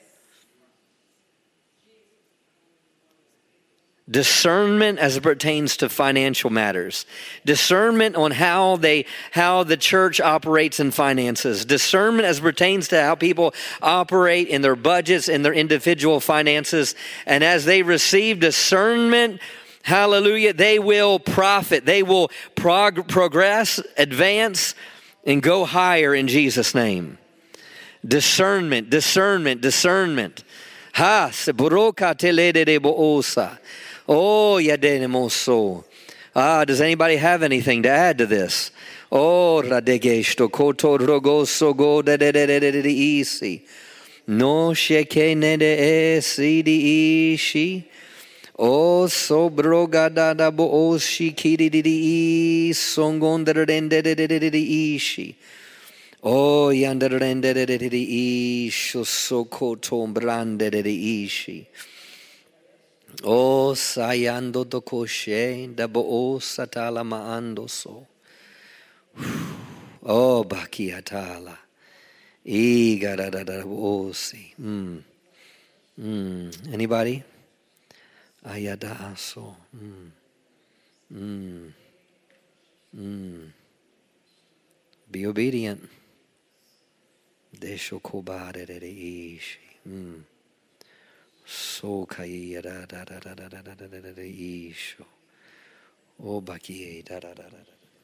[SPEAKER 1] Discernment as it pertains to financial matters. Discernment on how they how the church operates in finances. Discernment as it pertains to how people operate in their budgets, in their individual finances. And as they receive discernment, hallelujah, they will profit. They will prog- progress, advance, and go higher in Jesus' name. Discernment, discernment, discernment. Ha, seburoka telede boosa. Oh, yadenemoso. Ah, does anybody have anything to add to this? Oh, radegesto koto rogoso go de de de de de isi. No sheke ne de si di ishi. Oh, so broga da da bo o shi kiri di di songon de de de de de de ishi. Oh, yander de de de de ishi so koto brande de de ishi. Oh, sayando do koshe da bo satala maando so. Oh, baki atala. Iga da da da bo si. Mm. Mm. Anybody? Ayada aso. Mm. Mm. Mm. Be obedient. Desho kobare de ishi. Mm. So kai da da da da da da da da da da isho. Oh baki da da da da.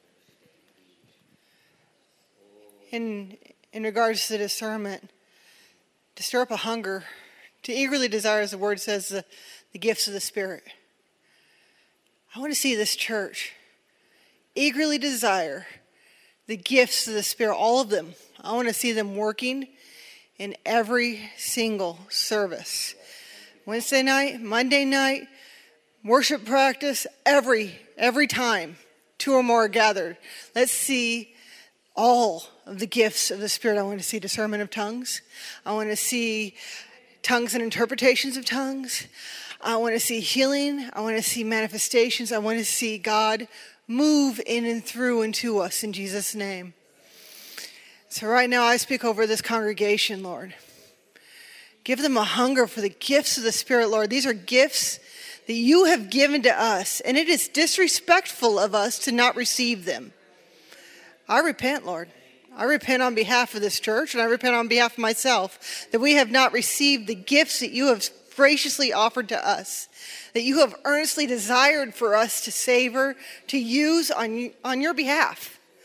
[SPEAKER 2] In in regards to discernment, to stir up a hunger, to eagerly desire, as the word says, the, the gifts of the Spirit. I want to see this church eagerly desire the gifts of the Spirit, all of them. I want to see them working in every single service. Wednesday night, Monday night, worship practice, every every time two or more are gathered. Let's see all of the gifts of the Spirit. I want to see discernment of tongues. I want to see tongues and interpretations of tongues. I want to see healing. I want to see manifestations. I want to see God move in and through and to us in Jesus' name. So right now I speak over this congregation, Lord. Give them a hunger for the gifts of the Spirit, Lord. These are gifts that you have given to us, and it is disrespectful of us to not receive them. I repent, Lord. I repent on behalf of this church, and I repent on behalf of myself that we have not received the gifts that you have graciously offered to us, that you have earnestly desired for us to savor, to use on, on your behalf.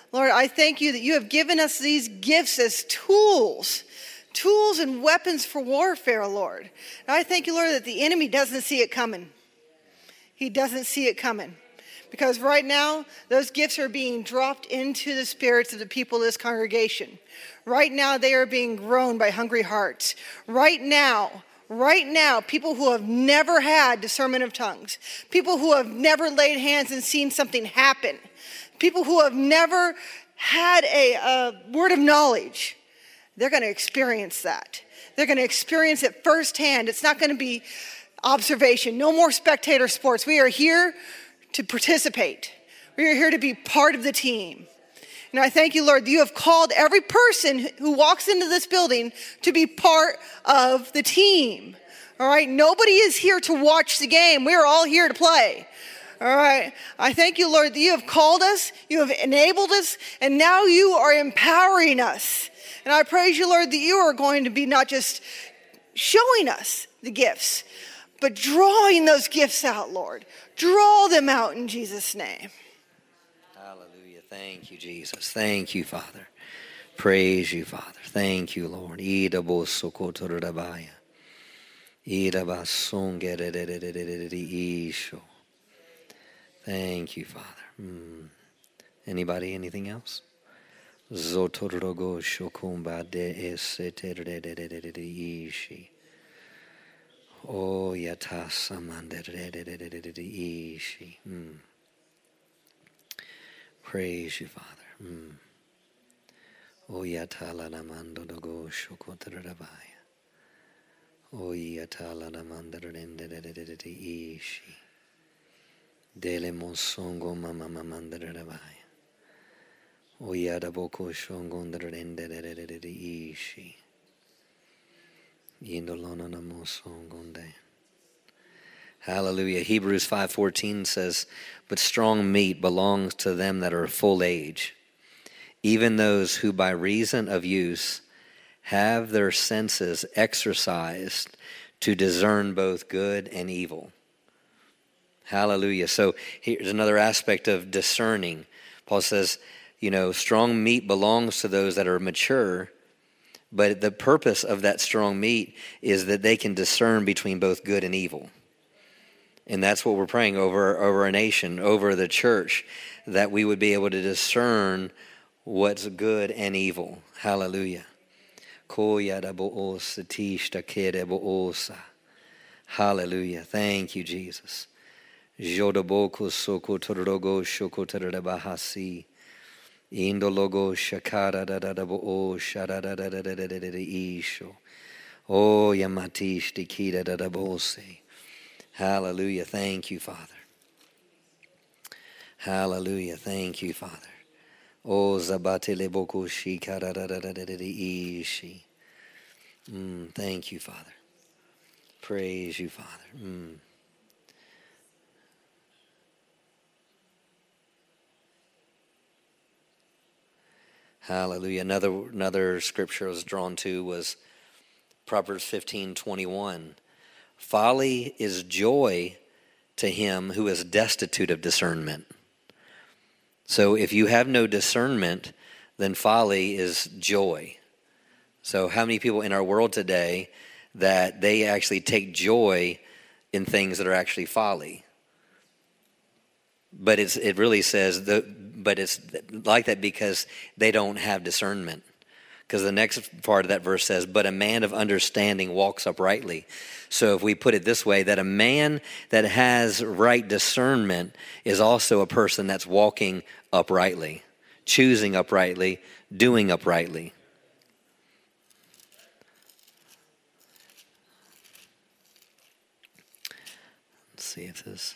[SPEAKER 2] Lord, I thank you that you have given us these gifts as tools, tools and weapons for warfare, Lord. And I thank you, Lord, that the enemy doesn't see it coming. He doesn't see it coming. Because right now, those gifts are being dropped into the spirits of the people of this congregation. Right now, they are being grown by hungry hearts. Right now, right now, people who have never had discernment of tongues, people who have never laid hands and seen something happen, people who have never had a, a word of knowledge, they're going to experience that. They're going to experience it firsthand. It's not going to be observation. No more spectator sports. We are here to participate. We are here to be part of the team. And I thank you, Lord, that you have called every person who walks into this building to be part of the team. All right? Nobody is here to watch the game. We are all here to play. All right? I thank you, Lord, that you have called us, you have enabled us, and now you are empowering us. And I praise you, Lord, that you are going to be not just showing us the gifts, but drawing those gifts out, Lord. Draw them out in Jesus' name.
[SPEAKER 1] Hallelujah. Thank you, Jesus. Thank you, Father. Praise you, Father. Thank you, Lord. Thank you, Father. Mm. Anybody, anything else? Oh, yatasa mandere. Praise you, Father. Mm. Oh, yatala namando dogo shokotrabaya. Oh, yatala namandere ishi. Dele monsongo mama mamandere rabaya. Oh, yadaboko shongondere ishi. Hallelujah. Hebrews five fourteen says, but strong meat belongs to them that are of full age, even those who by reason of use have their senses exercised to discern both good and evil. Hallelujah. So here's another aspect of discerning. Paul says, you know, strong meat belongs to those that are mature. But the purpose of that strong meat is that they can discern between both good and evil. And that's what we're praying over, over a nation, over the church, that we would be able to discern what's good and evil. Hallelujah. Hallelujah. Thank you, Jesus. Indologo shakara da da da bo o shara da da da da da da da isho. Oh yamatish dikida da da bo se. Hallelujah. Thank you, Father. Hallelujah. Thank you, Father. Oh zabatele boko shikara da da da da da ishi. Thank you, Father. Praise you, Father. Mm. Hallelujah. Another another scripture I was drawn to was Proverbs fifteen twenty-one. Folly is joy to him who is destitute of discernment. So if you have no discernment, then folly is joy. So how many people in our world today that they actually take joy in things that are actually folly? But it's it really says the but it's like that because they don't have discernment. Because the next part of that verse says, but a man of understanding walks uprightly. So if we put it this way, that a man that has right discernment is also a person that's walking uprightly, choosing uprightly, doing uprightly. Let's see if this...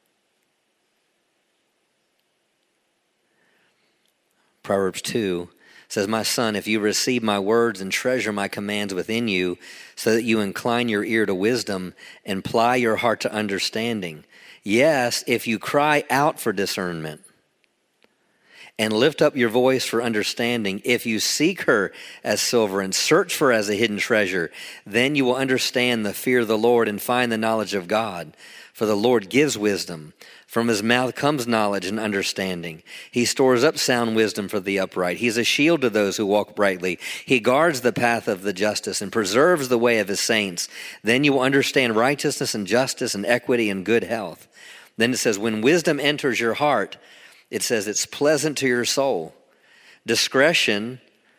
[SPEAKER 1] Proverbs two says, my son, if you receive my words and treasure my commands within you, so that you incline your ear to wisdom and ply your heart to understanding. Yes, if you cry out for discernment and lift up your voice for understanding. If you seek her as silver and search for her as a hidden treasure, then you will understand the fear of the Lord and find the knowledge of God. For the Lord gives wisdom. From his mouth comes knowledge and understanding. He stores up sound wisdom for the upright. He is a shield to those who walk brightly. He guards the path of the justice and preserves the way of his saints. Then you will understand righteousness and justice and equity and good health. Then it says, when wisdom enters your heart, it says it's pleasant to your soul. Discretion,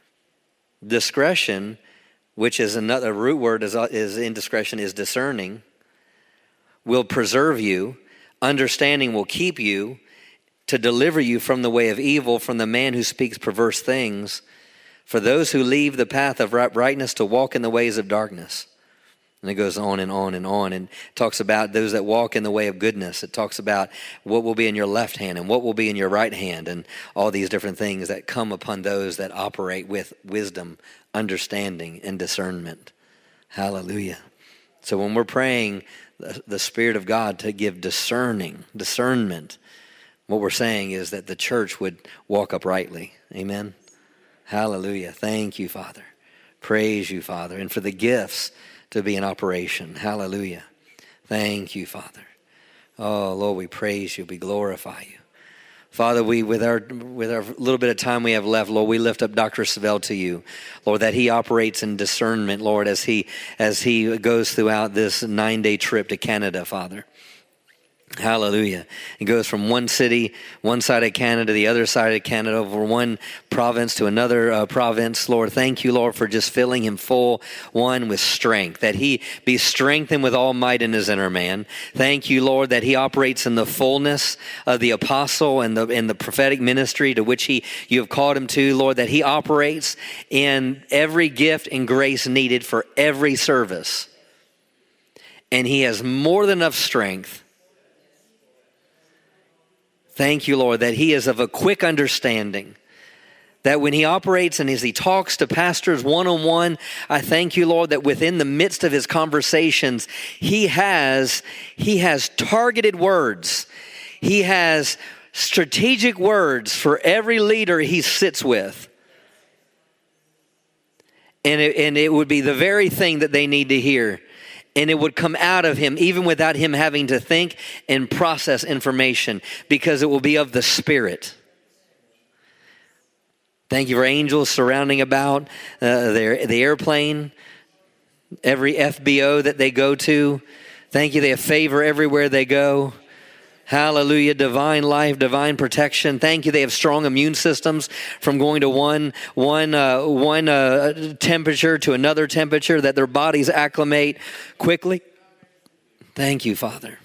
[SPEAKER 1] discretion, which is another root word is, is indiscretion, is discerning, will preserve you. Understanding will keep you, to deliver you from the way of evil, from the man who speaks perverse things, for those who leave the path of rightness to walk in the ways of darkness. And it goes on and on and on and talks about those that walk in the way of goodness. It talks about what will be in your left hand and what will be in your right hand and all these different things that come upon those that operate with wisdom, understanding, and discernment. Hallelujah. So when we're praying the, the Spirit of God to give discerning, discernment, what we're saying is that the church would walk uprightly. Amen. Hallelujah. Thank you, Father. Praise you, Father. And for the gifts to be in operation. Hallelujah. Thank you, Father. Oh, Lord, we praise you. We glorify you. Father, we with our with our little bit of time we have left, Lord, we lift up Doctor Savelle to you, Lord, that he operates in discernment, Lord, as he as he goes throughout this nine-day trip to Canada, Father. Hallelujah. He goes from one city, one side of Canada, the other side of Canada, over one province to another uh, province. Lord, thank you, Lord, for just filling him full, one, with strength, that he be strengthened with all might in his inner man. Thank you, Lord, that he operates in the fullness of the apostle and the, and the prophetic ministry to which he you have called him to, Lord, that he operates in every gift and grace needed for every service. And he has more than enough strength. Thank you, Lord, that he is of a quick understanding, that when he operates and as he talks to pastors one-on-one, I thank you, Lord, that within the midst of his conversations, he has, he has targeted words. He has strategic words for every leader he sits with. And it, and it would be the very thing that they need to hear. And it would come out of him even without him having to think and process information, because it will be of the Spirit. Thank you for angels surrounding about uh, their, the airplane, every F B O that they go to. Thank you, they have favor everywhere they go. Hallelujah, divine life, divine protection. Thank you, they have strong immune systems from going to one, one, uh, one uh, temperature to another temperature, that their bodies acclimate quickly. Thank you, Father.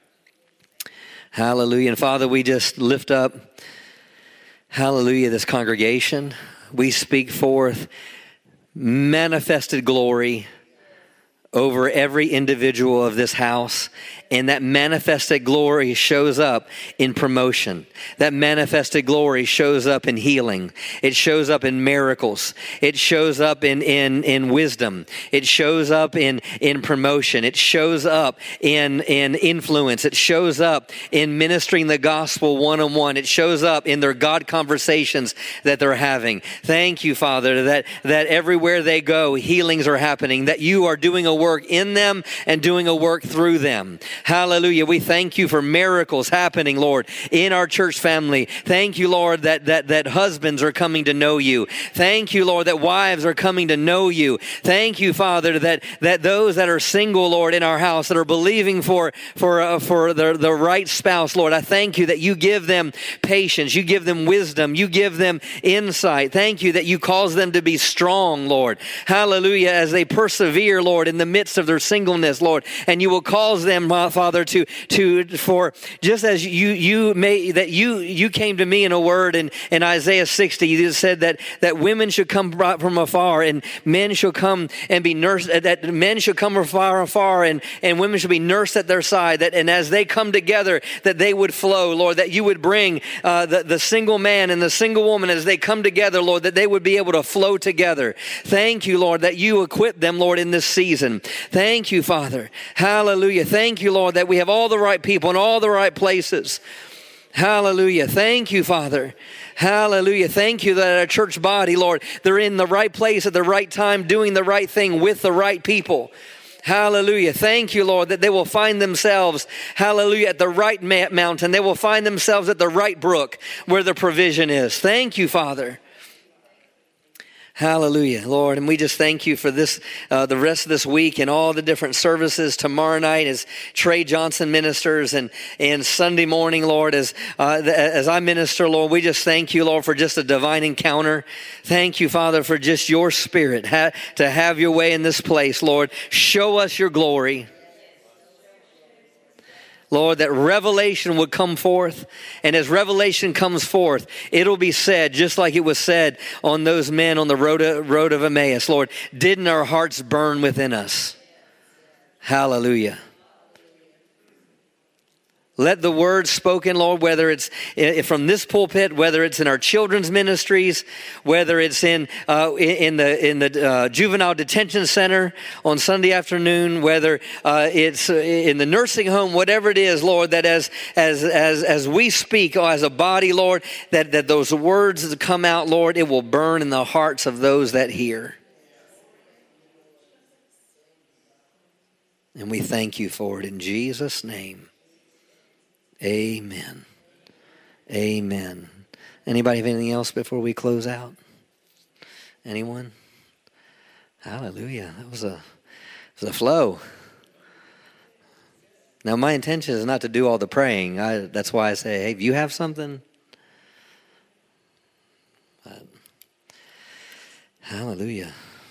[SPEAKER 1] Hallelujah. And Father, we just lift up, hallelujah, this congregation. We speak forth manifested glory over every individual of this house. And that manifested glory shows up in promotion. That manifested glory shows up in healing. It shows up in miracles. It shows up in, in, in wisdom. It shows up in, in promotion. It shows up in, in influence. It shows up in ministering the gospel one-on-one. It shows up in their God conversations that they're having. Thank you, Father, that, that everywhere they go, healings are happening, that you are doing a work in them and doing a work through them. Hallelujah. We thank you for miracles happening, Lord, in our church family. Thank you, Lord, that, that, that husbands are coming to know you. Thank you, Lord, that wives are coming to know you. Thank you, Father, that, that those that are single, Lord, in our house, that are believing for, for, uh, for the, the right spouse, Lord, I thank you that you give them patience. You give them wisdom. You give them insight. Thank you that you cause them to be strong, Lord. Hallelujah. As they persevere, Lord, in the midst of their singleness, Lord, and you will cause them, Father, to to for just as you you may that you you came to me in a word in, in Isaiah sixty. You said that that women should come from afar and men shall come and be nursed. That men should come from far afar and and women should be nursed at their side. That and as they come together, that they would flow, Lord. That you would bring uh, the the single man and the single woman as they come together, Lord. That they would be able to flow together. Thank you, Lord, that you equip them, Lord, in this season. Thank you, Father. Hallelujah. Thank you, Lord, that we have all the right people in all the right places. Hallelujah. Thank you, Father. Hallelujah. Thank you that our church body, Lord, they're in the right place at the right time, doing the right thing with the right people. Hallelujah. Thank you, Lord, that they will find themselves, hallelujah, at the right ma- mountain. They will find themselves at the right brook where the provision is. Thank you, Father. Hallelujah, Lord. And we just thank you for this, uh, the rest of this week and all the different services tomorrow night as Trey Johnson ministers and, and Sunday morning, Lord, as, uh, as I minister, Lord, we just thank you, Lord, for just a divine encounter. Thank you, Father, for just your spirit ha- to have your way in this place, Lord. Show us your glory. Lord, that revelation would come forth. And as revelation comes forth, it'll be said, just like it was said on those men on the road of, road of Emmaus, Lord, didn't our hearts burn within us? Hallelujah. Let the word spoken, Lord, whether it's from this pulpit, whether it's in our children's ministries, whether it's in uh, in the in the uh, juvenile detention center on Sunday afternoon, whether uh, it's in the nursing home, whatever it is, Lord, that as as as as we speak as a body, Lord, that that those words that come out, Lord, it will burn in the hearts of those that hear. And we thank you for it in Jesus' name. Amen. Amen. Anybody have anything else before we close out? Anyone? Hallelujah. That was a, it was a flow. Now, my intention is not to do all the praying. I, that's why I say, hey, if you have something. But, hallelujah.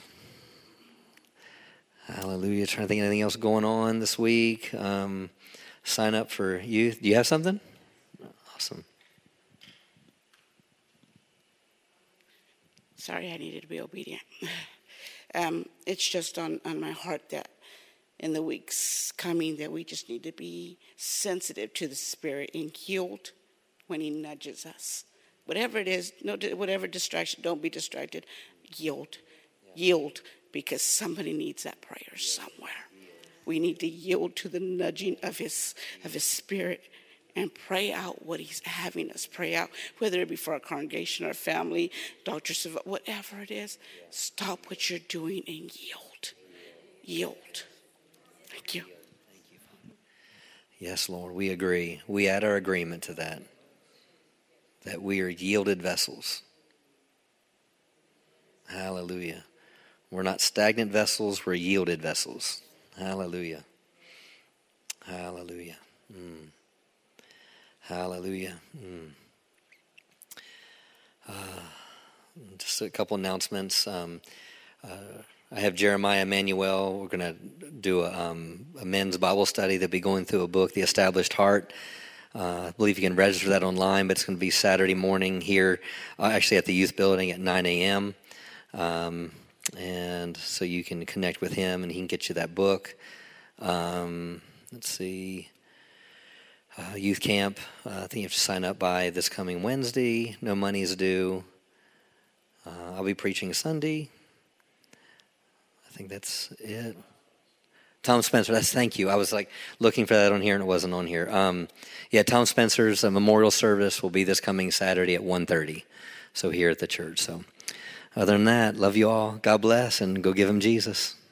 [SPEAKER 1] Hallelujah. Trying to think of anything else going on this week. Um, Sign up for youth. Do you have something? Awesome.
[SPEAKER 3] Sorry, I needed to be obedient. Um, it's just on, on my heart that in the weeks coming that we just need to be sensitive to the Spirit and yield when He nudges us. Whatever it is, no, whatever distraction, don't be distracted. Yield. Yeah. Yield, because somebody needs that prayer somewhere. We need to yield to the nudging of his of his Spirit and pray out what He's having us pray out, whether it be for our congregation, our family, doctors, whatever it is. Stop what you're doing and yield. Yield. Thank you.
[SPEAKER 1] Yes, Lord, we agree. We add our agreement to that, that we are yielded vessels. Hallelujah. We're not stagnant vessels, we're yielded vessels. Hallelujah. Hallelujah. Mm. Hallelujah. Mm. Uh, just a couple announcements. Um, uh, I have Jeremiah Emanuel. We're going to do a, um, a men's Bible study. They'll be going through a book, The Established Heart. Uh, I believe you can register that online, but it's going to be Saturday morning here, uh, actually at the youth building at nine a.m., Um And so you can connect with him and he can get you that book. Um, let's see. Uh, youth camp. Uh, I think you have to sign up by this coming Wednesday. No money is due. Uh, I'll be preaching Sunday. I think that's it. Tom Spencer, that's thank you. I was like looking for that on here and it wasn't on here. Um, yeah, Tom Spencer's uh, memorial service will be this coming Saturday at one thirty. So here at the church. So. Other than that, love you all. God bless, and go give Him Jesus.